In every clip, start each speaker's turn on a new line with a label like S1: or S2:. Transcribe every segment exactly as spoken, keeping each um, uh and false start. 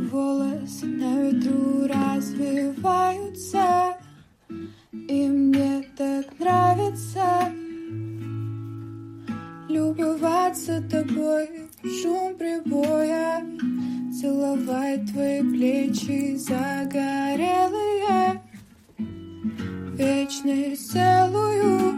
S1: волосы на ветру развиваются, и мне так нравится любоваться тобой, шум прибоя, целовать твои плечи загорелые, вечность целую,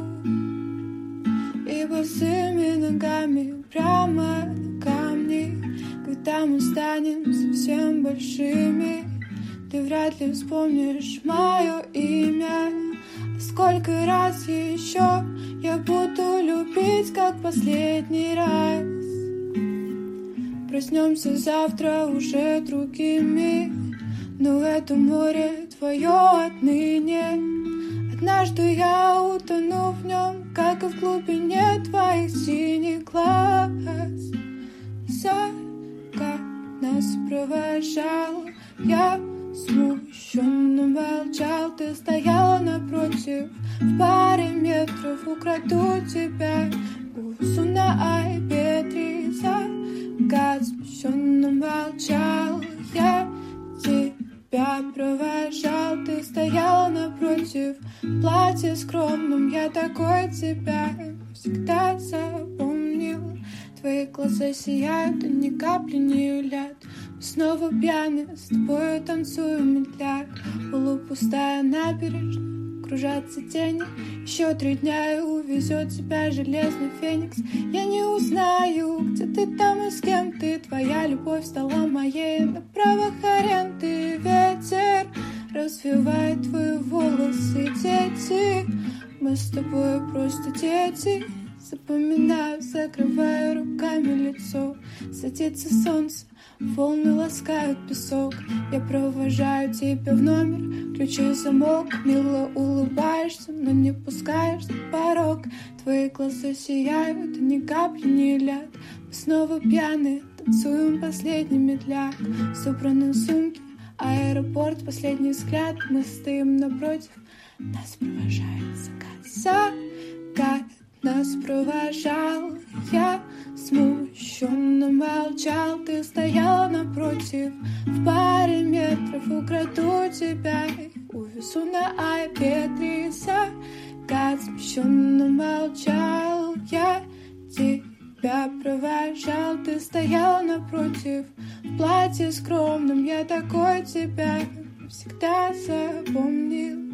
S1: и босыми ногами прямо на камни. Когда мы станем совсем большими, ты вряд ли вспомнишь мое имя. А сколько раз еще я буду любить, как последний раз. Проснемся завтра уже другими, но это море твое отныне. Однажды я утону в нем, как и в глубине твоих синих глаз. Закат нас провожал, я смущенно молчал. Ты стояла напротив, в паре метров украду тебя, увезу на айпетри. Закат смущенно молчал, я тебя провожал. Ты стояла напротив, в платье скромном, я такой тебя всегда запомнил. Твои глаза сияют, и ни капли не юлят. Мы снова пьяны, с тобою танцуем медляк. Полупустая набережная, кружатся тени. Еще три дня и увезет тебя железный феникс. Я не узнаю, где ты там и с кем ты. Твоя любовь стала моей на правах аренды. Ветер развивает твои волосы, дети. Мы с тобой просто дети. Запоминаю, закрываю руками лицо. Садится солнце, волны ласкают песок. Я провожаю тебя в номер, ключи замок. Мило улыбаешься, но не пускаешь на порог. Твои глаза сияют, и ни капли не лят. Мы снова пьяны, танцуем последний медляк. Собраны сумки, аэропорт, последний взгляд. Мы стоим напротив, нас провожает закат. Закат нас провожал, я смущенно молчал. Ты стоял напротив, в паре метров украду тебя, увезу на айпетри. Закат смущенно молчал, я тебя провожал. Ты стоял напротив, в платье скромном, я такой тебя всегда запомнил.